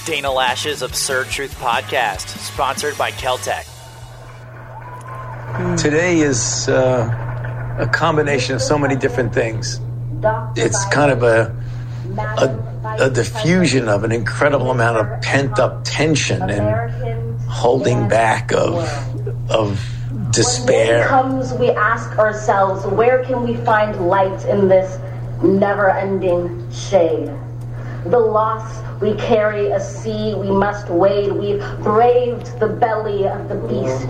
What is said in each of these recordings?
Dana Lash's Absurd Truth Podcast, sponsored by Keltec. Today is a combination of so many different things. It's kind of a diffusion of an incredible amount of pent-up tension and holding back of despair. When comes, we ask ourselves, where can we find light in this never-ending shade? The loss we carry, a sea we must wade. We've braved the belly of the beast.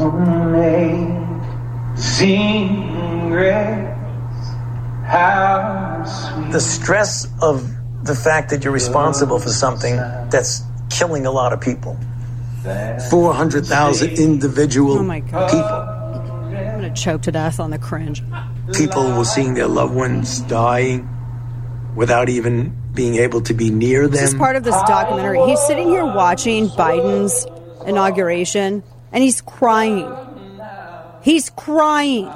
The stress of the fact that you're responsible for something that's killing a lot of people. 400,000 individual people. I'm going to choke to death on the cringe. People were seeing their loved ones dying without even being able to be near them. This is part of this documentary. He's sitting here watching Biden's inauguration, and he's crying. He's crying.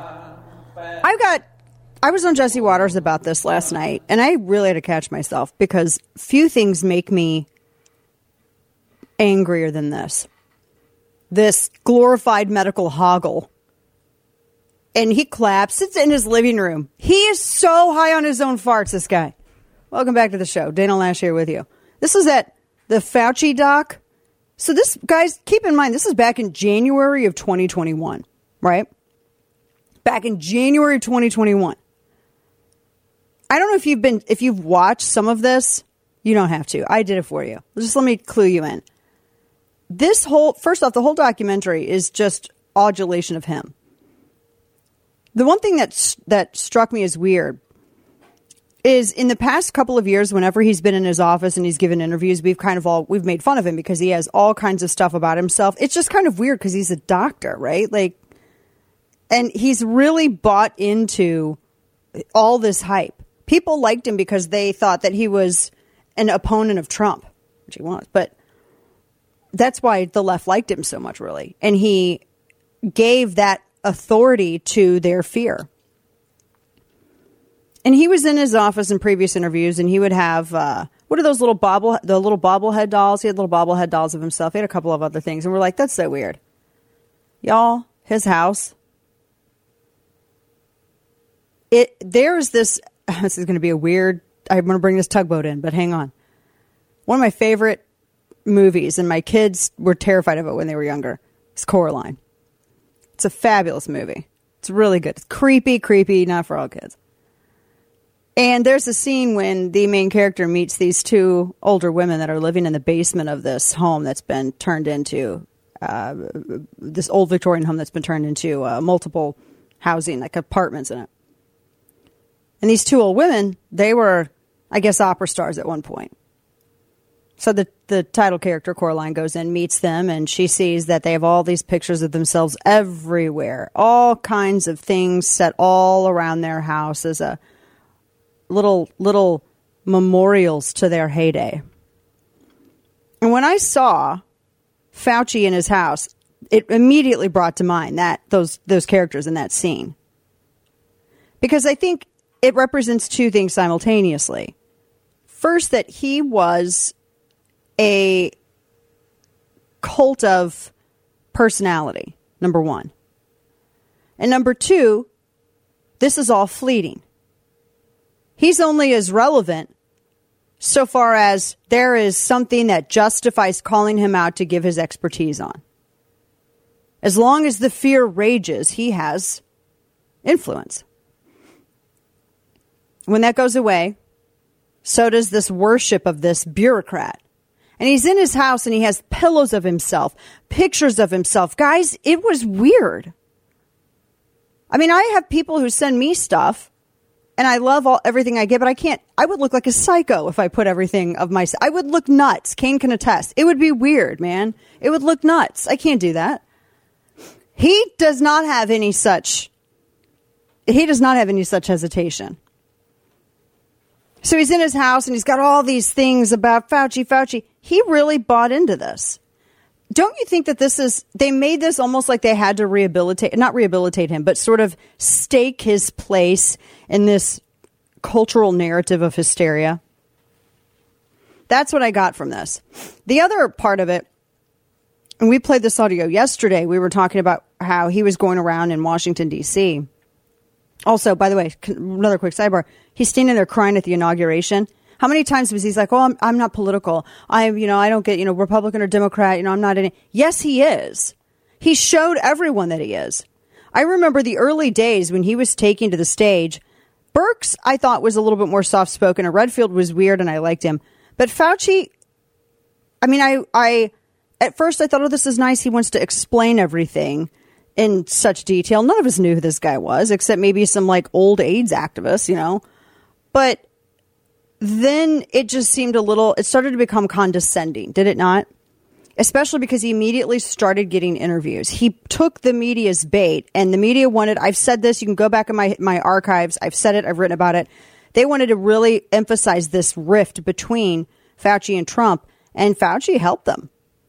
I was on Jesse Waters about this last night, and I really had to catch myself because few things make me angrier than this. This glorified medical hoggle. And he claps, sits in his living room. He is so high on his own farts, this guy. Welcome back to the show. Dana Lash here with you. This is at the Fauci doc. So this, guys, keep in mind, this is back in January of 2021, right? Back in January of 2021. I don't know if you've watched some of this. You don't have to. I did it for you. Just let me clue you in. First off, the whole documentary is just adulation of him. The one thing that struck me as weird is in the past couple of years, whenever he's been in his office and he's given interviews, we've made fun of him because he has all kinds of stuff about himself. It's just kind of weird because he's a doctor, right? And he's really bought into all this hype. People liked him because they thought that he was an opponent of Trump, which he was, but that's why the left liked him so much, really. And he gave that authority to their fear. And he was in his office in previous interviews, and he would have, what are those the little bobblehead dolls? He had little bobblehead dolls of himself. He had a couple of other things, and we're like, that's so weird. Y'all, his house. There's this is going to be a weird, I'm going to bring this tugboat in, but hang on. One of my favorite movies, and my kids were terrified of it when they were younger, is Coraline. It's a fabulous movie. It's really good. It's creepy, not for all kids. And there's a scene when the main character meets these two older women that are living in the basement of this home that's been turned into, this old Victorian home that's been turned into multiple housing, like apartments in it. And these two old women, they were, I guess, opera stars at one point. So the title character, Coraline, goes in, meets them, and she sees that they have all these pictures of themselves everywhere. All kinds of things set all around their house as a little memorials to their heyday. And when I saw Fauci in his house, it immediately brought to mind those characters in that scene. Because I think it represents two things simultaneously. First, that he was a cult of personality, number one. And number two, this is all fleeting. He's only as relevant so far as there is something that justifies calling him out to give his expertise on. As long as the fear rages, he has influence. When that goes away, so does this worship of this bureaucrat. And he's in his house and he has pillows of himself, pictures of himself. Guys, it was weird. I mean, I have people who send me stuff and I love everything I get, but I would look like a psycho if I put everything of myself. I would look nuts. Kane can attest. It would be weird, man. It would look nuts. I can't do that. He does not have any such hesitation. So he's in his house and he's got all these things about Fauci. He really bought into this. Don't you think that they made this almost like they had to not rehabilitate him, but sort of stake his place in this cultural narrative of hysteria? That's what I got from this. The other part of it, and we played this audio yesterday, we were talking about how he was going around in Washington, D.C. Also, by the way, another quick sidebar, he's standing there crying at the inauguration. How many times was he's like, oh, I'm not political. I don't get, Republican or Democrat. I'm not any. Yes, he is. He showed everyone that he is. I remember the early days when he was taking to the stage. Birx, I thought, was a little bit more soft-spoken, and Redfield was weird, and I liked him. But Fauci, I at first I thought, oh, this is nice. He wants to explain everything in such detail. None of us knew who this guy was, except maybe some old AIDS activists, But then it just seemed it started to become condescending, did it not? Especially because he immediately started getting interviews. He took the media's bait, and the media wanted, I've said this, you can go back in my archives, I've said it, I've written about it. They wanted to really emphasize this rift between Fauci and Trump, and Fauci helped them.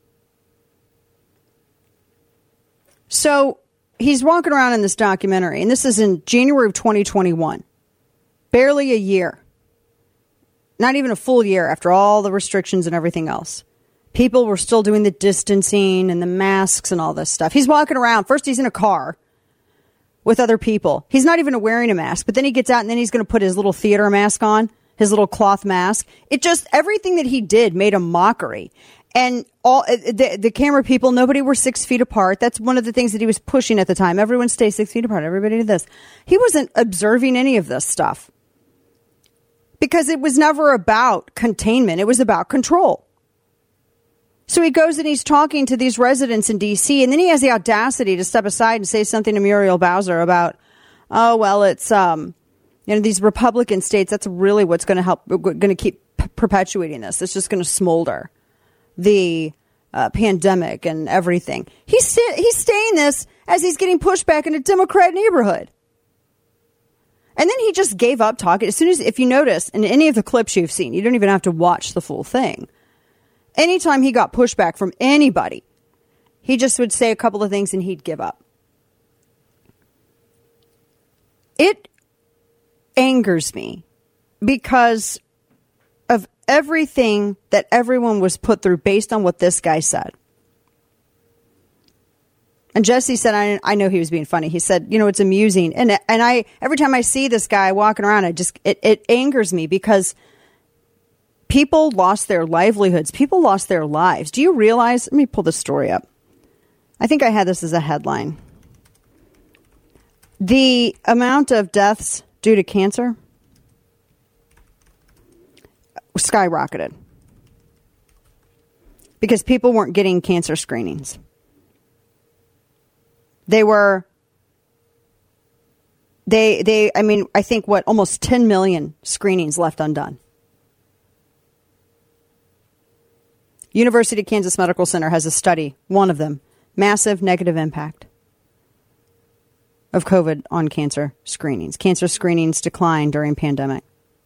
So he's walking around in this documentary, and this is in January of 2021. Barely a year. Not even a full year after all the restrictions and everything else. People were still doing the distancing and the masks and all this stuff. He's walking around. First, he's in a car with other people. He's not even wearing a mask, but then he gets out and then he's going to put his little theater mask on, his little cloth mask. Everything that he did made a mockery. And all the camera people, nobody were 6 feet apart. That's one of the things that he was pushing at the time. Everyone stay 6 feet apart. Everybody did this. He wasn't observing any of this stuff because it was never about containment. It was about control. So he goes and he's talking to these residents in D.C. and then he has the audacity to step aside and say something to Muriel Bowser about, oh, well, it's, these Republican states, that's really what's going to keep perpetuating this. It's just going to smolder the pandemic and everything. He's saying this as he's getting pushed back in a Democrat neighborhood. And then he just gave up talking. If you notice in any of the clips you've seen, you don't even have to watch the full thing. Anytime he got pushback from anybody, he just would say a couple of things and he'd give up. It angers me because of everything that everyone was put through based on what this guy said. And Jesse said, I know he was being funny. He said, it's amusing. And I, every time I see this guy walking around, it angers me because people lost their livelihoods. People lost their lives. Do you realize? Let me pull this story up. I think I had this as a headline. The amount of deaths due to cancer skyrocketed because people weren't getting cancer screenings. I think almost 10 million screenings left undone. University of Kansas Medical Center has a study, one of them, massive negative impact of COVID on cancer screenings. Cancer screenings declined during pandemic.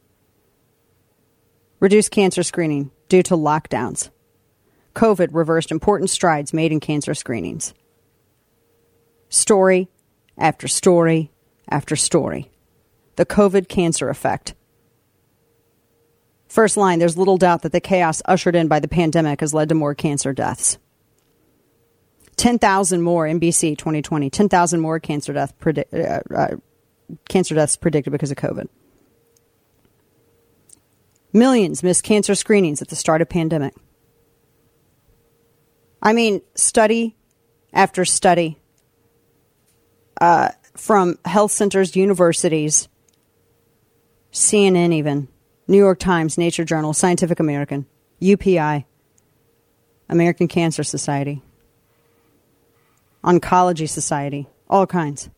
Reduced cancer screening due to lockdowns. COVID reversed important strides made in cancer screenings. Story after story after story. The COVID cancer effect. First line, there's little doubt that the chaos ushered in by the pandemic has led to more cancer deaths. 10,000 more, NBC 2020, 10,000 more cancer deaths predicted because of COVID. Millions missed cancer screenings at the start of pandemic. Study after study from health centers, universities, CNN even, New York Times, Nature Journal, Scientific American, UPI, American Cancer Society, Oncology Society, all kinds.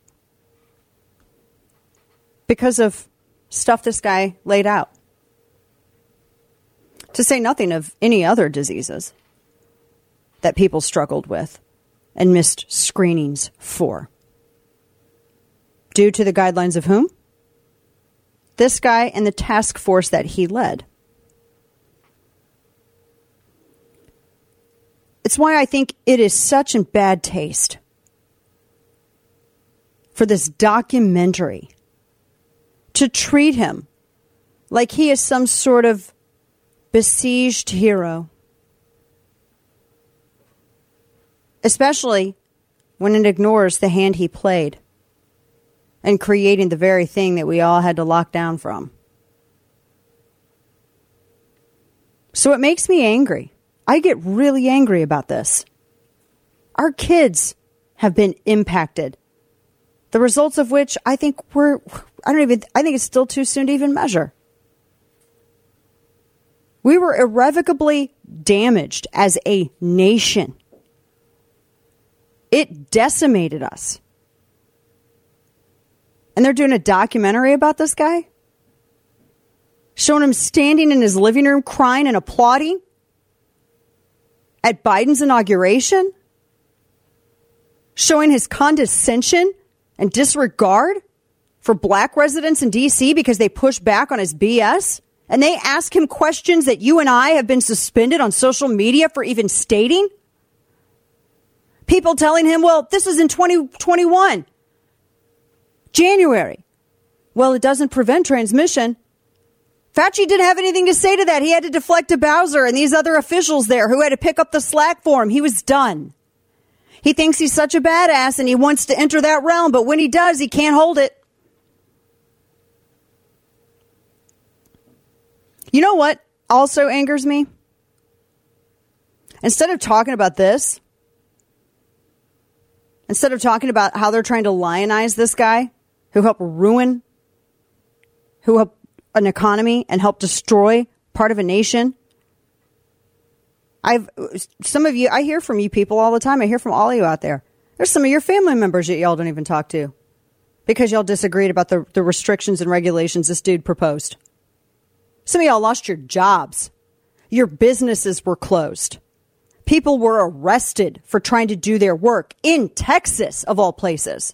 Because of stuff this guy laid out. To say nothing of any other diseases that people struggled with and missed screenings for. Due to the guidelines of whom? This guy and the task force that he led. It's why I think it is such in bad taste for this documentary to treat him like he is some sort of besieged hero. Especially when it ignores the hand he played in creating the very thing that we all had to lock down from. So it makes me angry. I get really angry about this. Our kids have been impacted. The results of which I think I think it's still too soon to even measure. We were irrevocably damaged as a nation. It decimated us. And they're doing a documentary about this guy? Showing him standing in his living room crying and applauding at Biden's inauguration? Showing his condescension and disregard for black residents in D.C. because they push back on his BS? And they ask him questions that you and I have been suspended on social media for even stating? People telling him, well, this is in 2021, January. Well, it doesn't prevent transmission. Fauci didn't have anything to say to that. He had to deflect to Bowser and these other officials there who had to pick up the slack for him. He was done. He thinks he's such a badass and he wants to enter that realm, but when he does, he can't hold it. You know what also angers me? Instead of talking about this, instead of talking about how they're trying to lionize this guy who helped ruin an economy and helped destroy part of a nation. I hear from you people all the time. I hear from all of you out there. There's some of your family members that y'all don't even talk to because y'all disagreed about the restrictions and regulations this dude proposed. Some of y'all lost your jobs. Your businesses were closed. People were arrested for trying to do their work in Texas, of all places.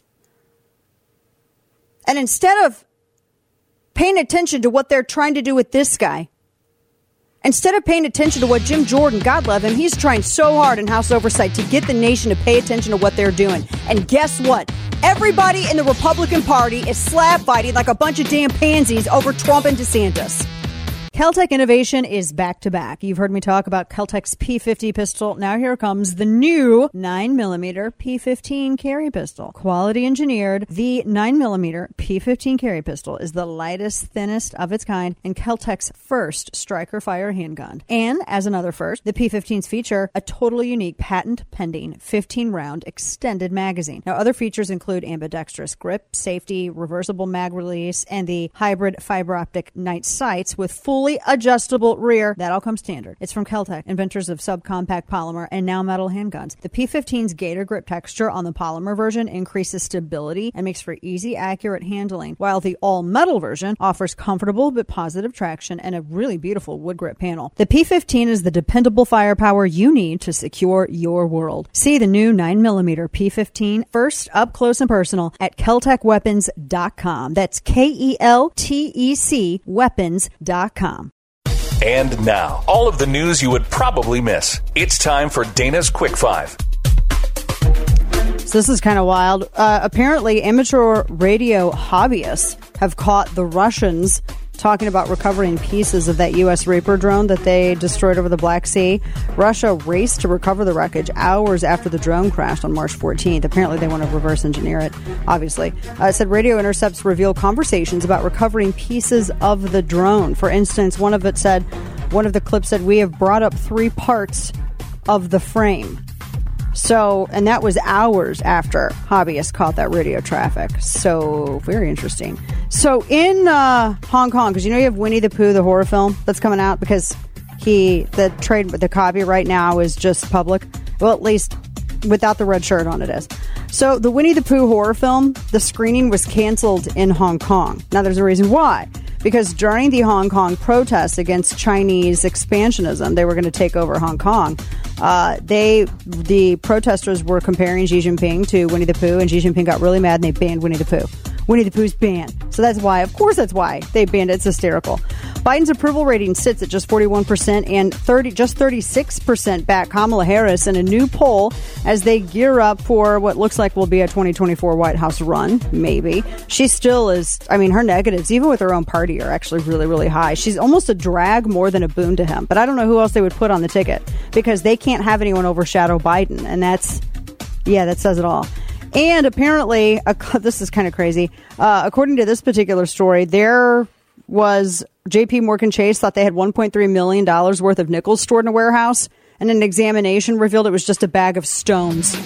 And instead of paying attention to what they're trying to do with this guy, instead of paying attention to what Jim Jordan, God love him, he's trying so hard in House Oversight to get the nation to pay attention to what they're doing. And guess what? Everybody in the Republican Party is slap fighting like a bunch of damn pansies over Trump and DeSantis. Keltec Innovation is back to back. You've heard me talk about Keltec's P50 pistol. Now here comes the new 9mm P15 carry pistol. Quality engineered, the 9mm P15 carry pistol is the lightest, thinnest of its kind and Keltec's first striker fire handgun. And as another first, the P15s feature a totally unique patent-pending 15-round extended magazine. Now other features include ambidextrous grip, safety, reversible mag release, and the hybrid fiber optic night sights with fully adjustable rear. That all comes standard. It's from Keltec, inventors of subcompact polymer and now metal handguns. The P15's Gator grip texture on the polymer version increases stability and makes for easy, accurate handling, while the all-metal version offers comfortable but positive traction and a really beautiful wood grip panel. The P15 is the dependable firepower you need to secure your world. See the new 9mm P15 first up close and personal at KeltecWeapons.com. That's KELTEC weapons.com. And now, all of the news you would probably miss. It's time for Dana's Quick Five. So this is kind of wild. Apparently, amateur radio hobbyists have caught the Russians talking about recovering pieces of that U.S. Reaper drone that they destroyed over the Black Sea. Russia raced to recover the wreckage hours after the drone crashed on March 14th. Apparently, they want to reverse engineer it, obviously. It said radio intercepts reveal conversations about recovering pieces of the drone. For instance, one of the clips said, "We have brought up 3 parts of the frame." So, and that was hours after hobbyists caught that radio traffic. So, very interesting. So, in Hong Kong, because you know you have Winnie the Pooh, the horror film that's coming out, because the copyright now is just public. Well, at least without the red shirt on it is. So, the Winnie the Pooh horror film, the screening was canceled in Hong Kong. Now, there's a reason why. Because during the Hong Kong protests against Chinese expansionism, they were going to take over Hong Kong. The protesters were comparing Xi Jinping to Winnie the Pooh, and Xi Jinping got really mad and they banned Winnie the Pooh. Winnie the Pooh's banned. So that's why, of course that's why they banned it. It's hysterical. Biden's approval rating sits at just 41% and just 36% back Kamala Harris in a new poll as they gear up for what looks like will be a 2024 White House run, maybe. She still is, I mean, her negatives, even with her own party, are actually really, really high. She's almost a drag more than a boon to him. But I don't know who else they would put on the ticket because they can't have anyone overshadow Biden. And that says it all. And apparently, this is kind of crazy. According to this particular story, there was J.P. Morgan Chase thought they had $1.3 million worth of nickels stored in a warehouse, and an examination revealed it was just a bag of stones.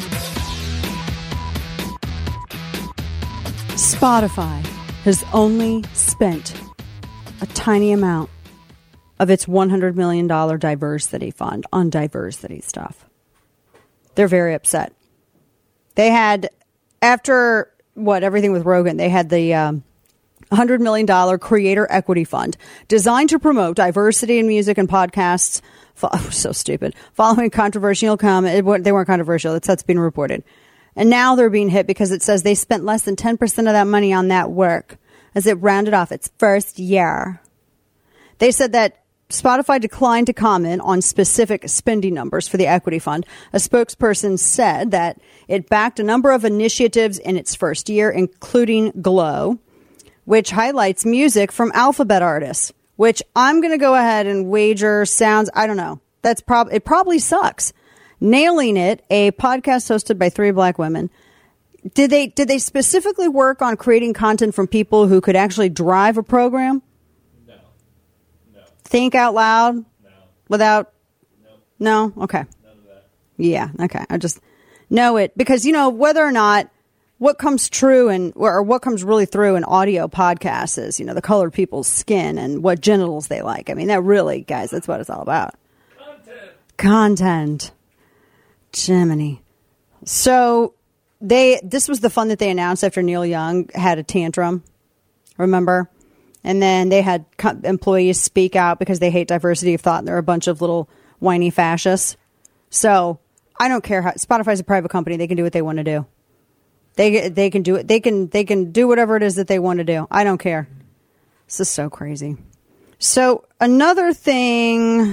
Spotify has only spent a tiny amount of its $100 million diversity fund on diversity stuff. They're very upset. They had, after everything with Rogan, they had the $100 million creator equity fund designed to promote diversity in music and podcasts. So stupid. Following controversial comment, they weren't controversial. That's been reported. And now they're being hit because it says they spent less than 10% of that money on that work as it rounded off its first year. They said that Spotify declined to comment on specific spending numbers for the equity fund. A spokesperson said that it backed a number of initiatives in its first year, including Glow, which highlights music from alphabet artists, which I'm going to go ahead and wager sounds, I don't know. It probably sucks. Nailing It, a podcast hosted by 3 black women. Did they specifically work on creating content from people who could actually drive a program? No. Think out loud? No. Without? No. No? Okay. None of that. Yeah, okay. I just know it because, whether or not what comes true or what comes really through in audio podcasts is, the colored people's skin and what genitals they like. I mean, that really, guys, that's what it's all about. Content. Jiminy. So this was the fund that they announced after Neil Young had a tantrum, remember? And then they had employees speak out because they hate diversity of thought and they're a bunch of little whiny fascists. So I don't care how Spotify's a private company. They can do what they want to do. They can do it. They can do whatever it is that they want to do. I don't care. This is so crazy. So another thing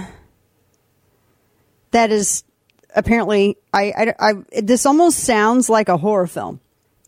that is apparently, this almost sounds like a horror film.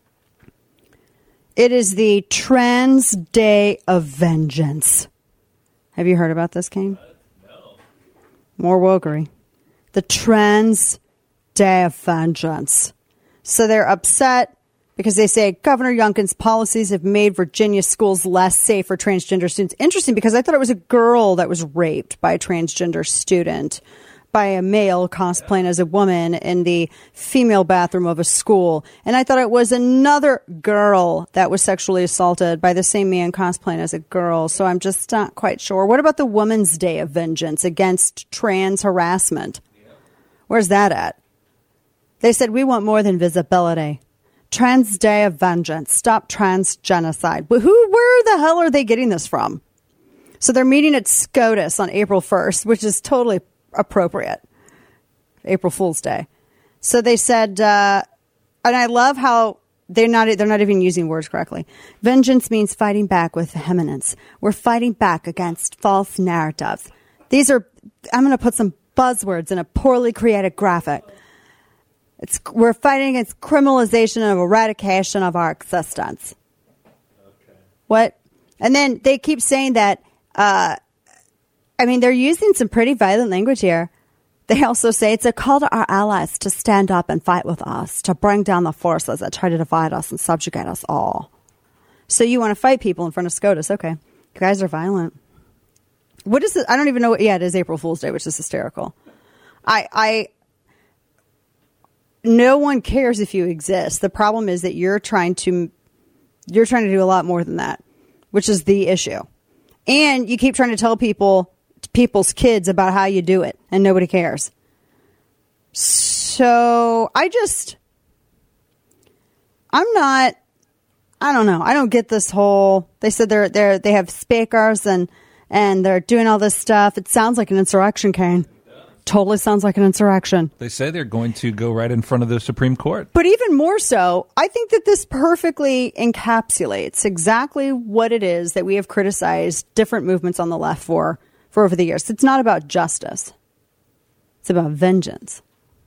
It is the Trans Day of Vengeance. Have you heard about this, Kane? No. More wokery. The Trans Day of Vengeance. So they're upset because they say Governor Youngkin's policies have made Virginia schools less safe for transgender students. Interesting, because I thought it was a girl that was raped by a transgender student by a male cosplaying as a woman in the female bathroom of a school. And I thought it was another girl that was sexually assaulted by the same man cosplaying as a girl. So I'm just not quite sure. What about the Women's Day of Vengeance against trans harassment? Where's that at? They said, we want more than visibility. Trans Day of Vengeance. Stop trans genocide. But where the hell are they getting this from? So they're meeting at SCOTUS on April 1st, which is totally appropriate. April Fool's Day. So they said, and I love how they're not even using words correctly. Vengeance means fighting back with vehemence. We're fighting back against false narratives. I'm going to put some buzzwords in a poorly created graphic. We're fighting against criminalization and eradication of our existence. Okay. What? And then they keep saying that, they're using some pretty violent language here. They also say it's a call to our allies to stand up and fight with us, to bring down the forces that try to divide us and subjugate us all. So you want to fight people in front of SCOTUS. Okay. You guys are violent. What is it? I don't even know. Yeah, it is April Fool's Day, which is hysterical. No one cares if you exist. The problem is that you're trying to do a lot more than that, which is the issue. And you keep trying to tell people's kids about how you do it, and nobody cares. So I don't know. I don't get this whole. They said they have speakers and they're doing all this stuff. It sounds like an insurrection, Kane. Totally sounds like an insurrection. They say they're going to go right in front of the Supreme Court. But even more so, I think that this perfectly encapsulates exactly what it is that we have criticized different movements on the left for over the years. It's not about justice. It's about vengeance.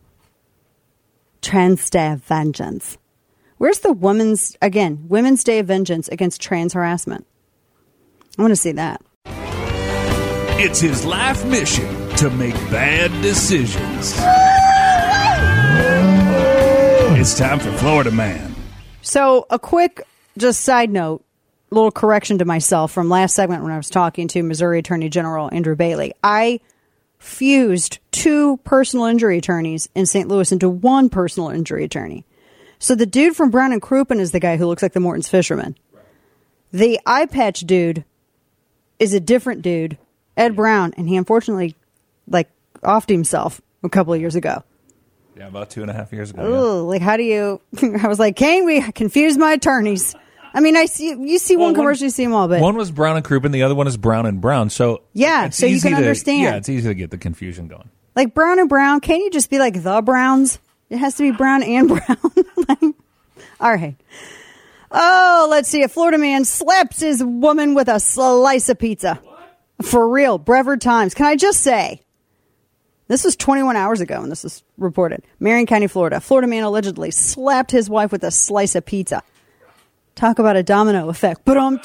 Trans Day of Vengeance. Where's the Women's Day of Vengeance against trans harassment? I want to see that. It's his life mission to make bad decisions. It's time for Florida Man. So a quick just side note, little correction to myself from last segment when I was talking to Missouri Attorney General Andrew Bailey. I fused 2 personal injury attorneys in St. Louis into 1 personal injury attorney. So the dude from Brown and Crouppen is the guy who looks like the Morton's fisherman. The eye patch dude is a different dude, Ed Brown, and he unfortunately offed himself a couple of years ago. Yeah, about 2.5 years ago. Ooh, how do you? I was like, Kane, we confused my attorneys. I mean, you see one commercial, you see them all, but one was Brown and Crouppen, the other one is Brown and Brown. So yeah, so you can understand. Yeah, it's easy to get the confusion going. Like Brown and Brown, can't you just be like the Browns? It has to be Brown and Brown. All right. Oh, let's see. A Florida man slaps his woman with a slice of pizza. What? For real. Brevard Times. Can I just say, this was 21 hours ago when this was reported. Marion County, Florida. Florida man allegedly slapped his wife with a slice of pizza. Talk about a domino effect.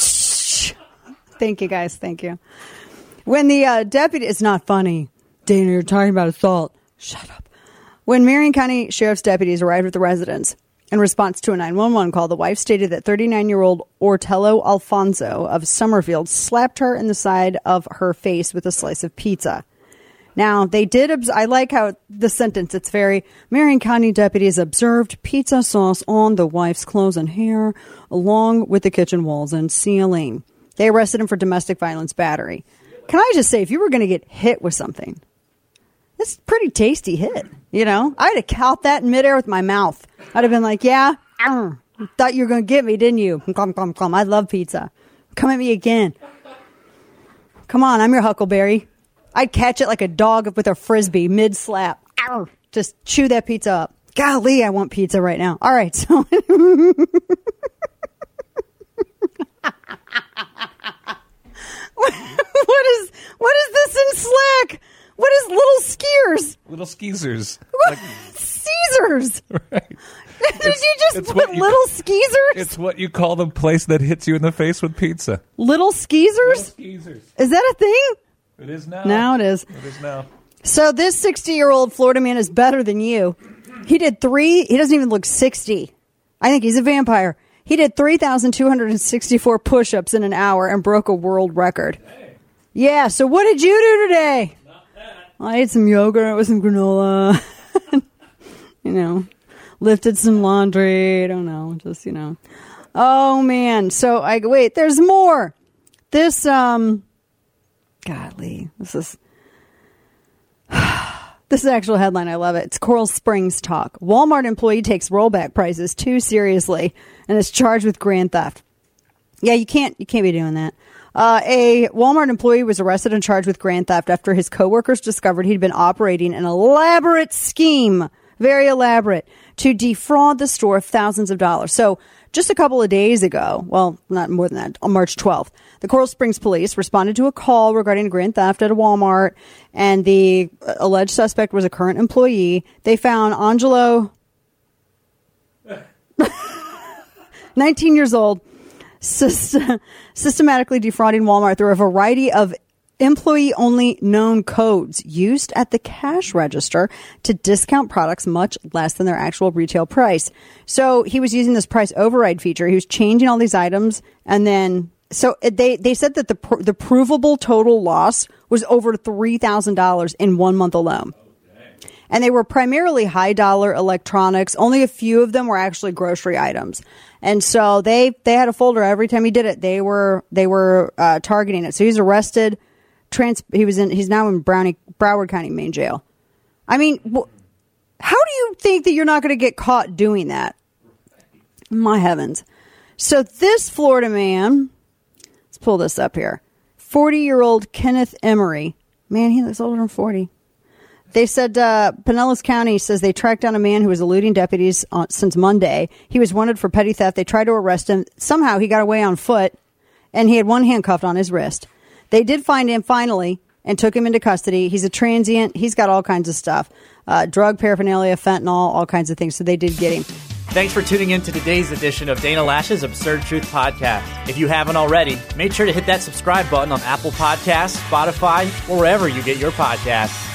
Thank you, guys. Thank you. When the deputy... It's not funny. Dana, you're talking about assault. Shut up. When Marion County Sheriff's deputies arrived at the residence in response to a 911 call, the wife stated that 39-year-old Ortello Alfonso of Summerfield slapped her in the side of her face with a slice of pizza. Now, they did... I like how the sentence, it's very... Marion County deputies observed pizza sauce on the wife's clothes and hair, along with the kitchen walls and ceiling. They arrested him for domestic violence battery. Can I just say, if you were going to get hit with something, it's a pretty tasty hit, you know? I'd have caught that in midair with my mouth. I'd have been like, yeah, thought you were going to get me, didn't you? I love pizza. Come at me again. Come on, I'm your Huckleberry. I'd catch it like a dog with a Frisbee mid-slap. Just chew that pizza up. Golly, I want pizza right now. All right, so... What is this in Slack? What is little skiers? Little skeezers. Like, Caesars. Right. Did you just put little skeezers? It's what you call the place that hits you in the face with pizza. Little skeezers? Little skeezers. Is that a thing? It is now. Now it is. It is now. So this 60-year-old Florida man is better than you. He doesn't even look 60. I think he's a vampire. He did 3,264 push-ups in an hour and broke a world record. Hey. Yeah, so what did you do today? Not that. I ate some yogurt with some granola. Lifted some laundry. I don't know. Just, Oh, man. So, wait, there's more. This, golly, this is an actual headline. I love it. It's Coral Springs talk. Walmart employee takes rollback prices too seriously and is charged with grand theft. Yeah, you can't be doing that. A Walmart employee was arrested and charged with grand theft after his coworkers discovered he'd been operating an elaborate scheme, very elaborate, to defraud the store of thousands of dollars. So just a couple of days ago, well, not more than that, on March 12th, the Coral Springs police responded to a call regarding grand theft at a Walmart, and the alleged suspect was a current employee. They found Angelo, 19 years old, systematically defrauding Walmart through a variety of employee-only known codes used at the cash register to discount products much less than their actual retail price. So he was using this price override feature. He was changing all these items, and then so they said that the provable total loss was over $3,000 in 1 month alone. And they were primarily high-dollar electronics. Only a few of them were actually grocery items. And so they had a folder every time he did it. They were targeting it. So he's arrested. He's now in Broward County main jail. I mean, how do you think that you're not going to get caught doing that? My heavens. So this Florida man, let's pull this up here. 40-year-old Kenneth Emery. Man, he looks older than 40. They said Pinellas County says they tracked down a man who was eluding deputies since Monday. He was wanted for petty theft. They tried to arrest him. Somehow he got away on foot, and he had one handcuffed on his wrist. They did find him finally and took him into custody. He's a transient. He's got all kinds of stuff. Drug paraphernalia, fentanyl, all kinds of things. So they did get him. Thanks for tuning in to today's edition of Dana Lash's Absurd Truth Podcast. If you haven't already, make sure to hit that subscribe button on Apple Podcasts, Spotify, or wherever you get your podcasts.